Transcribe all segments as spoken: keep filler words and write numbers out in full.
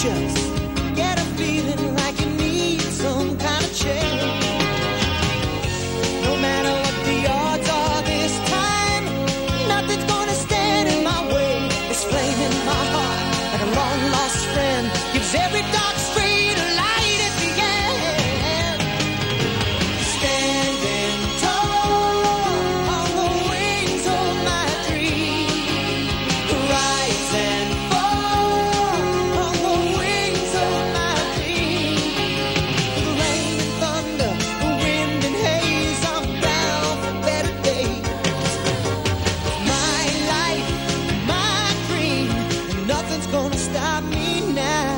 just get a feeling like you need some kind of change. No matter what the odds are this time, nothing's gonna stand in my way. This flame in my heart, like a long lost friend, gives every dark street a light at the end. Standing tall on the wings of my dream, rise and fall on the wings of my dream. The rain and thunder, the wind and haze, I'm bound for better days. My life, my dream, and nothing's gonna stop me now.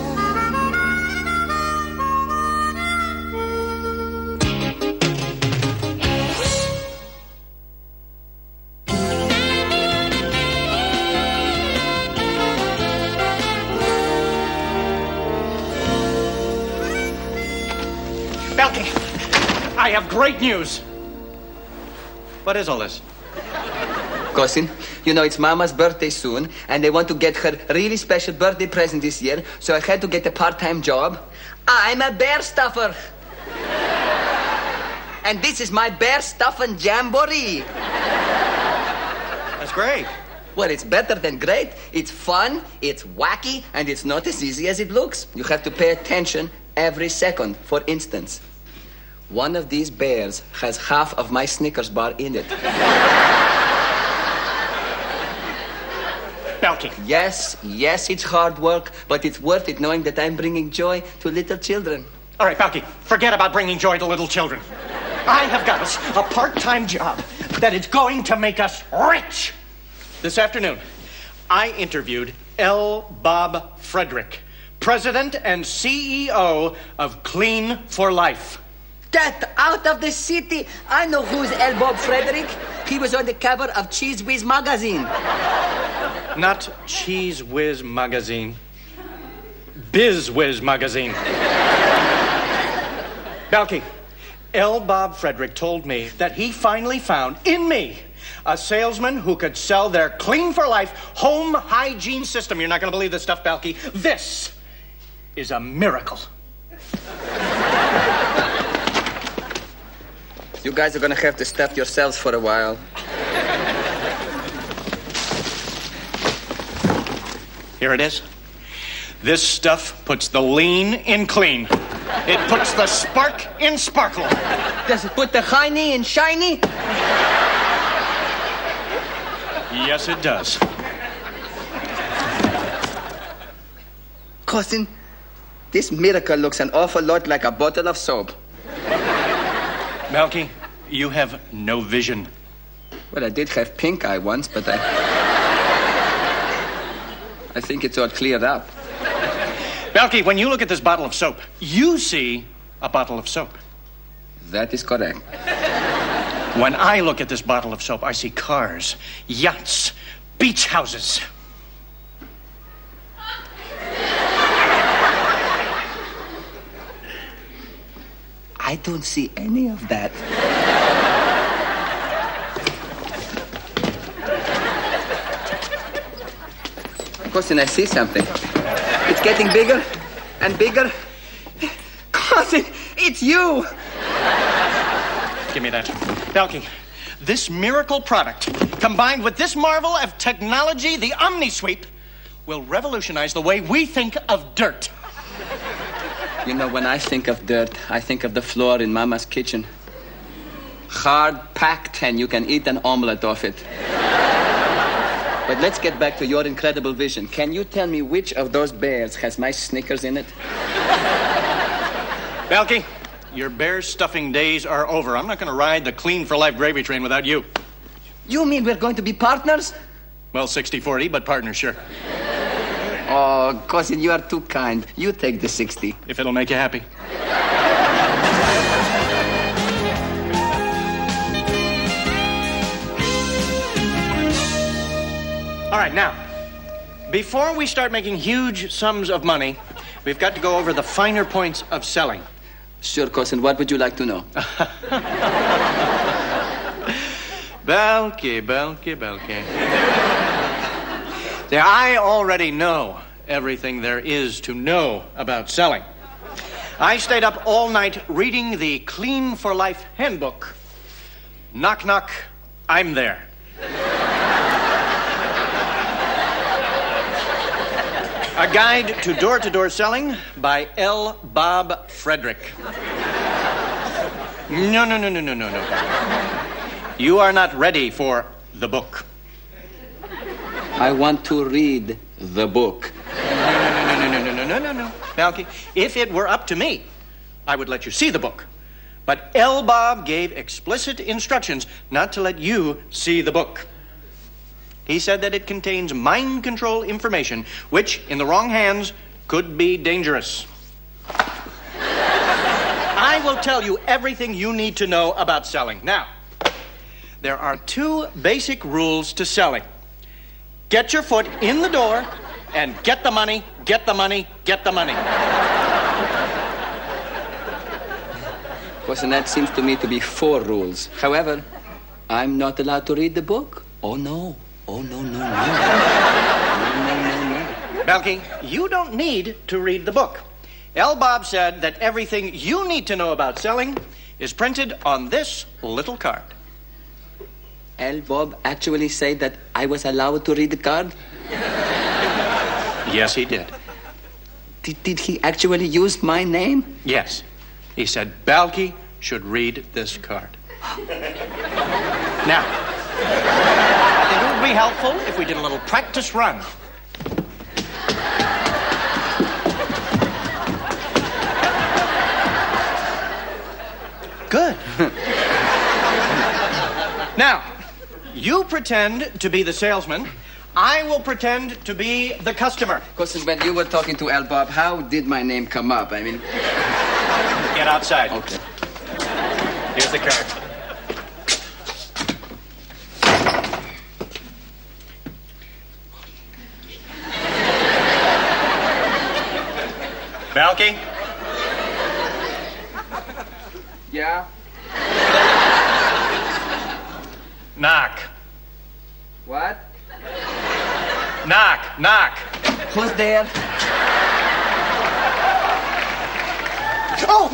Balky, I have great news. What is all this? Cousin, you know it's Mama's birthday soon, and they want to get her really special birthday present this year, so I had to get a part-time job. I'm a bear stuffer. And this is my bear stuffing jamboree. That's great. Well, it's better than great. It's fun, it's wacky, and it's not as easy as it looks. You have to pay attention every second. For instance, one of these bears has half of my Snickers bar in it. Balky. Yes, yes, it's hard work, but it's worth it knowing that I'm bringing joy to little children. All right, Balky, forget about bringing joy to little children. I have got us a part-time job that is going to make us rich. This afternoon, I interviewed L. Bob Frederick, president and C E O of Clean for Life. Get out of the city! I know who's L. Bob Frederick. He was on the cover of Cheese Whiz magazine. Not Cheese Whiz magazine. Biz Whiz magazine. Balky, L. Bob Frederick told me that he finally found in me a salesman who could sell their Clean for Life home hygiene system. You're not going to believe this stuff, Balky. This is a miracle. You guys are gonna have to stuff yourselves for a while. Here it is. This stuff puts the lean in clean. It puts the spark in sparkle. Does it put the hiney in shiny? Yes, it does. Cousin, this miracle looks an awful lot like a bottle of soap. Balky, you have no vision. Well, I did have pink eye once, but I... I think it's all cleared up. Balky, when you look at this bottle of soap, you see a bottle of soap. That is correct. When I look at this bottle of soap, I see cars, yachts, beach houses. I don't see any of that. Cousin, I see something. It's getting bigger and bigger. Cousin, it's you! Give me that. Balky, this miracle product, combined with this marvel of technology, the OmniSweep, will revolutionize the way we think of dirt. You know, when I think of dirt, I think of the floor in Mama's kitchen. Hard packed, and you can eat an omelet off it. But let's get back to your incredible vision. Can you tell me which of those bears has my Snickers in it? Balky, your bear stuffing days are over. I'm not going to ride the Clean for Life gravy train without you. You mean we're going to be partners? Well, sixty forty, but partners, sure. Oh, cousin, you are too kind. You take the sixty. If it'll make you happy. All right, now, before we start making huge sums of money, we've got to go over the finer points of selling. Sure, cousin. What would you like to know? Balky, Balky, Balky. Yeah, I already know everything there is to know about selling. I stayed up all night reading the Clean for Life handbook. Knock, knock, I'm there. A Guide to Door-to-Door Selling by L. Bob Frederick. No, no, no, no, no, no, no. You are not ready for the book. I want to read the book. No, no, no, no, no, no, no, no, no. Balky, if it were up to me, I would let you see the book. But L. Bob gave explicit instructions not to let you see the book. He said that it contains mind control information, which, in the wrong hands, could be dangerous. I will tell you everything you need to know about selling. Now, there are two basic rules to selling. Get your foot in the door and get the money, get the money, get the money. Listen, that seems to me to be four rules. However, I'm not allowed to read the book. Oh, no. Oh, no, no, no. No, no, no, no. Balky, you don't need to read the book. L. Bob said that everything you need to know about selling is printed on this little card. L. Bob actually said that I was allowed to read the card? Yes, he did. Did, did he actually use my name? Yes. He said Balky should read this card. Now, I think it would be helpful if we did a little practice run. Good. Now, you pretend to be the salesman. I will pretend to be the customer. Because when you were talking to L. Bob, how did my name come up? I mean... Get outside. Okay. Here's the card. Balky? Yeah? Knock. What? Knock, knock. Who's there? Oh!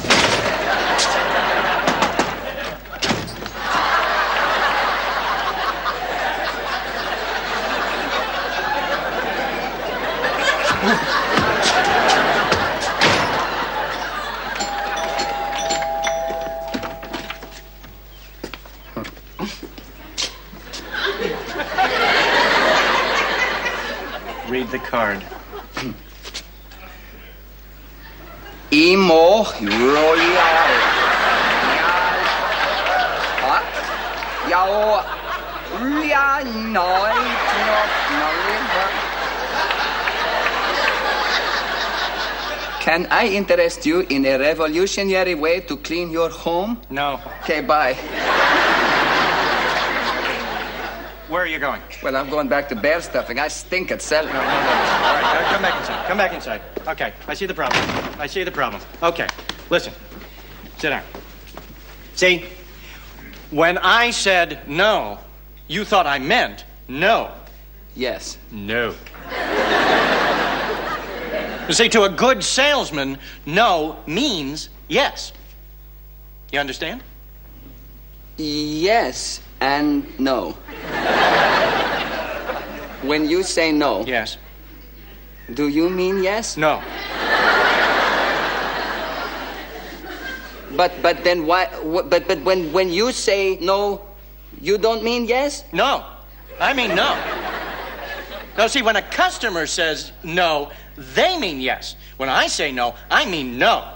Read the card. Imo Royal. Yao. Can I interest you in a revolutionary way to clean your home? No. Okay, bye. Where are you going? Well, I'm going back to bear stuffing. I stink at selling. All right, come back inside. Come back inside. Okay, I see the problem. I see the problem. Okay, listen. Sit down. See, when I said no, you thought I meant no. Yes. No. You see, to a good salesman, no means yes. You understand? Yes and no. When you say no, Yes. do you mean yes? No. But but then why? wh- But but when when you say no, you don't mean yes? No. I mean no. No, see, when a customer says no, they mean yes. When I say no, I mean no.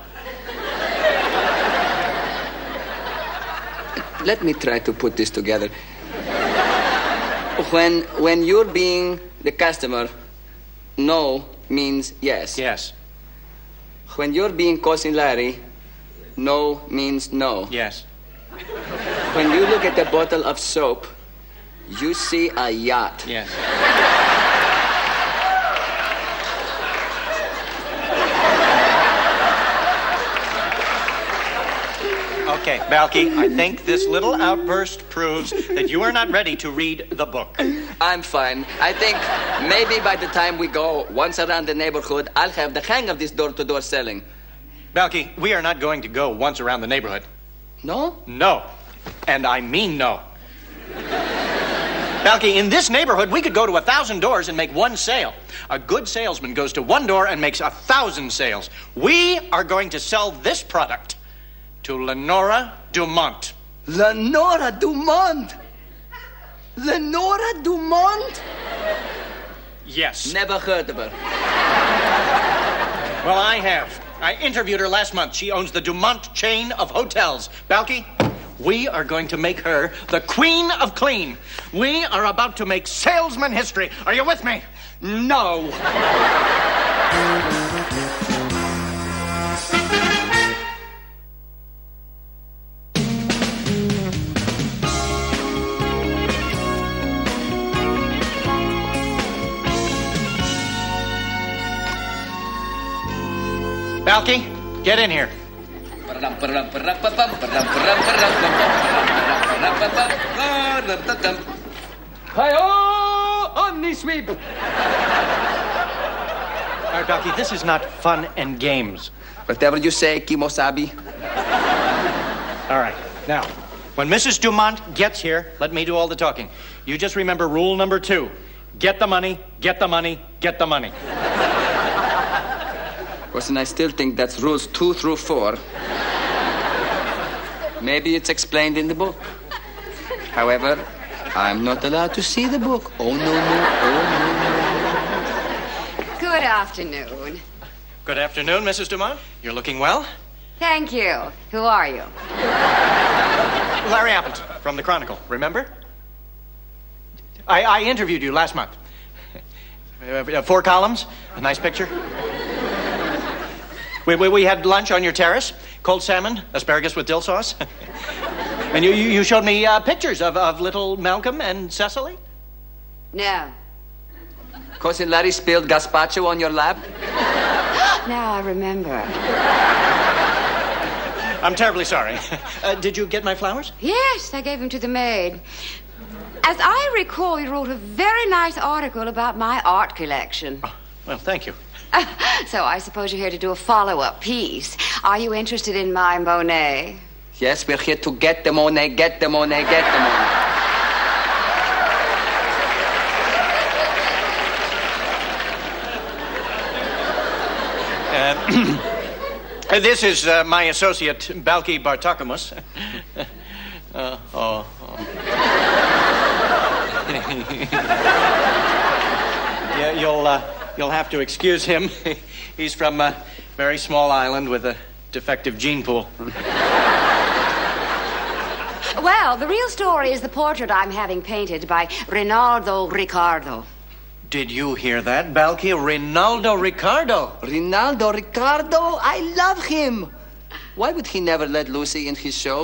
Let me try to put this together. When when you're being the customer, no means yes. Yes. When you're being Cousin Larry, no means no. Yes. When you look at the bottle of soap, you see a yacht. Yes. Okay, Balky, I think this little outburst proves that you are not ready to read the book. I'm fine. I think maybe by the time we go once around the neighborhood, I'll have the hang of this door-to-door selling. Balky, we are not going to go once around the neighborhood. No? No. And I mean no. Balky, in this neighborhood, we could go to a thousand doors and make one sale. A good salesman goes to one door and makes a thousand sales. We are going to sell this product to Lenora Dumont. Lenora Dumont? Lenora Dumont? Yes. Never heard of her. Well, I have. I interviewed her last month. She owns the Dumont chain of hotels. Balky, we are going to make her the queen of clean. We are about to make salesman history. Are you with me? No. Balky, get in here. Hi-oh! On the sweep! All right, Balky, this is not fun and games. Whatever you say, Kimosabi. All right, now, when Missus Dumont gets here, let me do all the talking. You just remember rule number two. Get the money, get the money, get the money. Listen, I still think that's rules two through four. Maybe it's explained in the book. However, I'm not allowed to see the book. Oh, no, no, oh, no, no. Good afternoon. Good afternoon, Missus Dumont. You're looking well. Thank you. Who are you? Larry Appleton from the Chronicle, remember? I, I interviewed you last month. Uh, four columns, a nice picture. We, we, we had lunch on your terrace, cold salmon, asparagus with dill sauce. And you, you, you showed me uh, pictures of, of little Malcolm and Cecily? No. Cousin Larry spilled gazpacho on your lap? Now I remember. I'm terribly sorry. Uh, did you get my flowers? Yes, I gave them to the maid. As I recall, you wrote a very nice article about my art collection. Oh, well, thank you. So I suppose you're here to do a follow-up piece. Are you interested in my Monet? Yes, we're here to get the Monet, get the Monet, get the Monet. Uh, this is uh, my associate, Balky Bartokomous. uh, oh, oh. Yeah, you'll, uh, you'll have to excuse him. He's from a very small island with a defective gene pool. Well, the real story is the portrait I'm having painted by Rinaldo Ricardo. Did you hear that, Balky? Rinaldo Ricardo. Rinaldo Ricardo? I love him. Why would he never let Lucy in his show?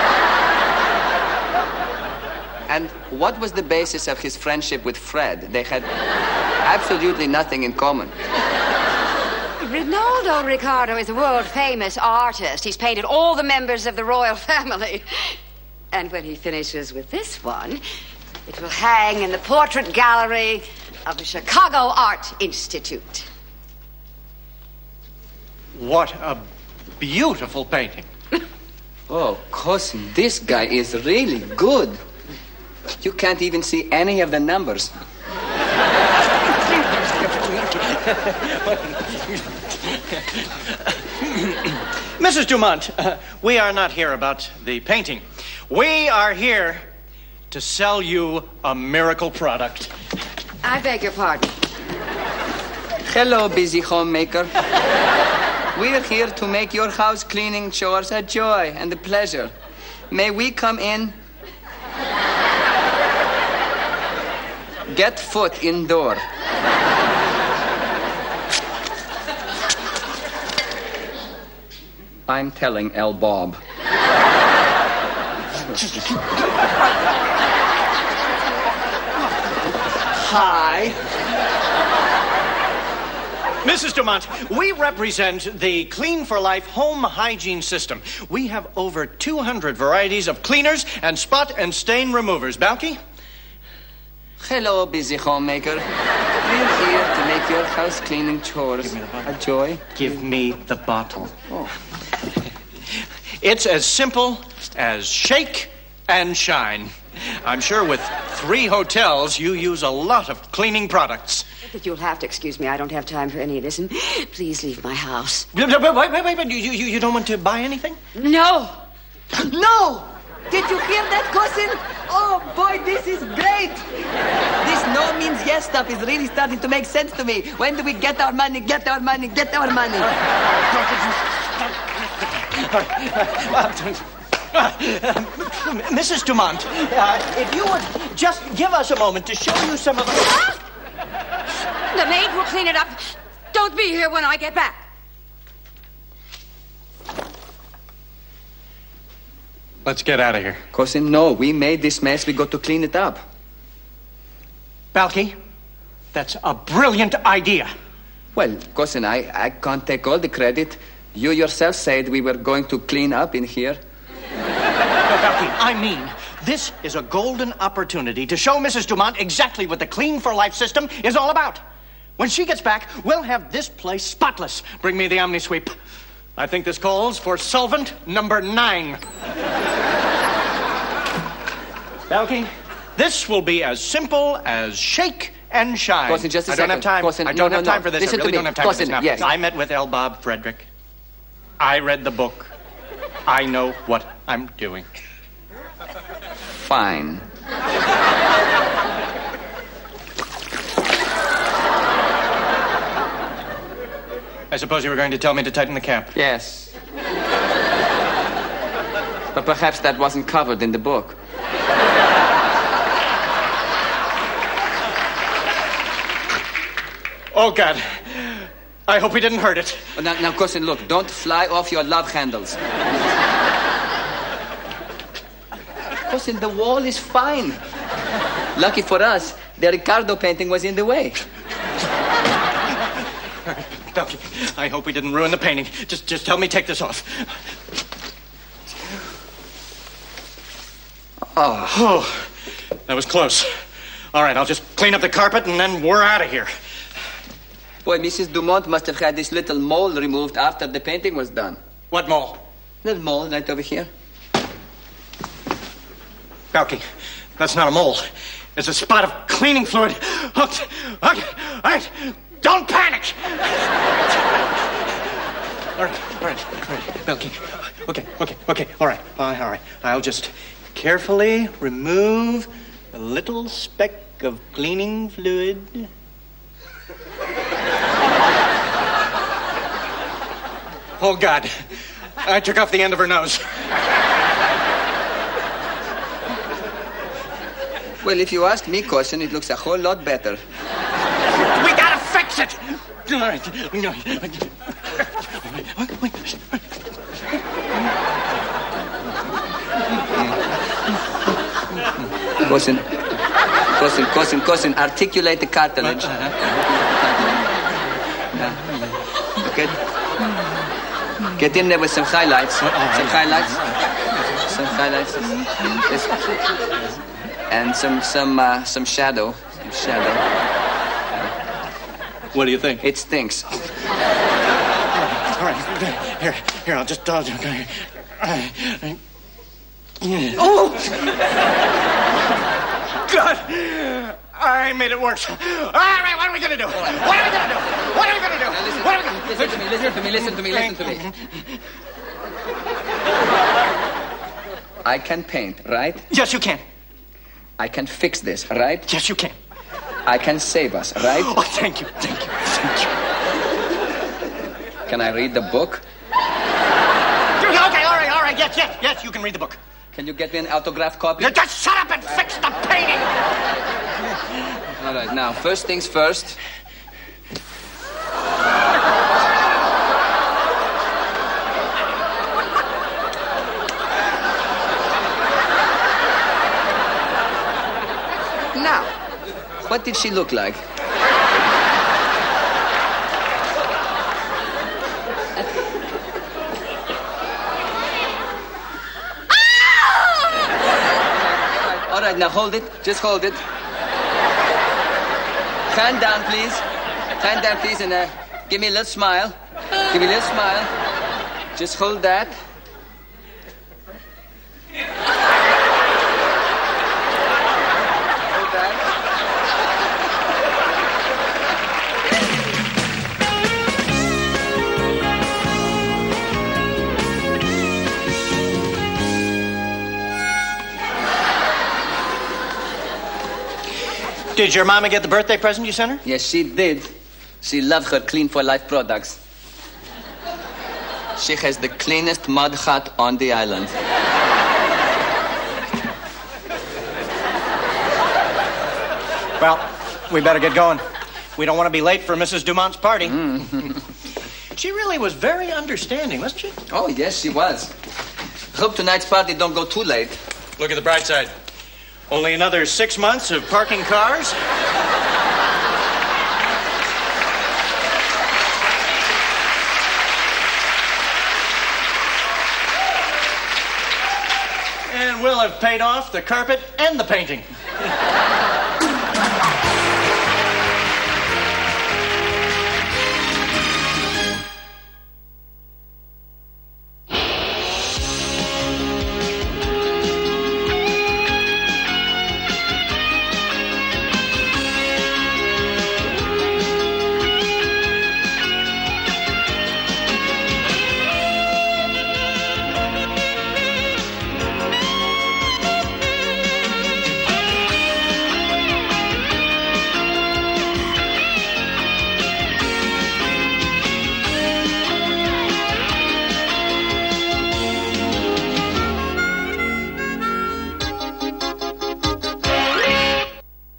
And what was the basis of his friendship with Fred? They had absolutely nothing in common. Rinaldo Ricardo is a world-famous artist. He's painted all the members of the royal family. And when he finishes with this one, it will hang in the portrait gallery of the Chicago Art Institute. What a beautiful painting. Oh, cousin, this guy is really good. You can't even see any of the numbers. Missus Dumont, uh, we are not here about the painting. We are here to sell you a miracle product. I beg your pardon. Hello, busy homemaker. We're here to make your house cleaning chores a joy and a pleasure. May we come in? Get foot indoor. I'm telling El Bob. Hi. Missus Dumont, we represent the Clean for Life home hygiene system. We have over two hundred varieties of cleaners and spot and stain removers. Balky? Hello, busy homemaker. We're here to make your house cleaning chores a joy. Give me the bottle. Oh. It's as simple as shake and shine. I'm sure with three hotels, you use a lot of cleaning products. But you'll have to excuse me. I don't have time for any of this, and please leave my house. Wait, wait, wait, wait, wait. You, you, you don't want to buy anything? No! No! Did you hear that, cousin? Oh, boy, this is great! This no means yes stuff is really starting to make sense to me. When do we get our money, get our money, get our money? Uh, Missus Dumont, uh, if you would just give us a moment to show you some of the... Ah! The maid will clean it up. Don't be here when I get back. Let's get out of here. Cousin, no, we made this mess. We got to clean it up. Balky, that's a brilliant idea. Well, cousin, I, I can't take all the credit. You yourself said we were going to clean up in here. No, Balky, I mean, this is a golden opportunity to show Missus Dumont exactly what the Clean for Life system is all about. When she gets back, we'll have this place spotless. Bring me the Omni-Sweep. I think this calls for solvent number nine. Balky, this will be as simple as shake and shine. Cousin, just a I don't second. have time. Cousin, I don't no, have no, time no. for this. Listen I really to me. don't have time Cousin, for this now. yes. I met with L. Bob Frederick. I read the book. I know what I'm doing. Fine. I suppose you were going to tell me to tighten the cap. Yes. But perhaps that wasn't covered in the book. Oh, God. I hope we didn't hurt it. Oh, now, now, cousin, look, don't fly off your love handles. Cousin, the wall is fine. Lucky for us, the Ricardo painting was in the way. Balky, I hope we didn't ruin the painting. Just, just help me take this off. Oh. Oh, that was close. All right, I'll just clean up the carpet and then we're out of here. Boy, Missus Dumont must have had this little mole removed after the painting was done. What mole? Little mole right over here. Balky, that's not a mole. It's a spot of cleaning fluid. Okay, okay, all right, don't panic. All right, all right, all right, Balky. Okay, okay, okay, all right, all right, all right. I'll just carefully remove a little speck of cleaning fluid. Oh, God. I took off the end of her nose. Well, if you ask me, cousin, it looks a whole lot better. We gotta fix it! All right. Cousin, cousin, cousin, cousin, articulate the cartilage. Yeah. Get, get in there with some highlights. Some highlights. Some highlights. This- And some some uh, some shadow. Some shadow. What do you think? It stinks. All right. Here, here, I'll just... I'll, Oh! God! I made it worse. All right, what are we gonna do? What are we gonna do? What are we gonna do? Listen, What are we gonna listen to me, listen to me, listen to me, listen to me. I can paint, right? Yes, you can. I can fix this, right? Yes, you can. I can save us, right? Oh, thank you, thank you, thank you. Can I read the book? Okay, all right, all right, yes, yes, yes, you can read the book. Can you get me an autographed copy? You just shut up and fix the painting! All right, now, first things first. Now, what did she look like? right, now hold it. Just hold it. Hand down, please. Hand down, please, and uh, give me a little smile. Give me a little smile. Just hold that. Hold that. Did your mama get the birthday present you sent her? Yes, she did. She loved her Clean for Life products. She has the cleanest mud hut on the island. Well, we better get going. We don't want to be late for Missus Dumont's party. Mm. She really was very understanding, wasn't she? Oh, yes, she was. Hope tonight's party don't go too late. Look at the bright side. Only another six months of parking cars. And we'll have paid off the carpet and the painting.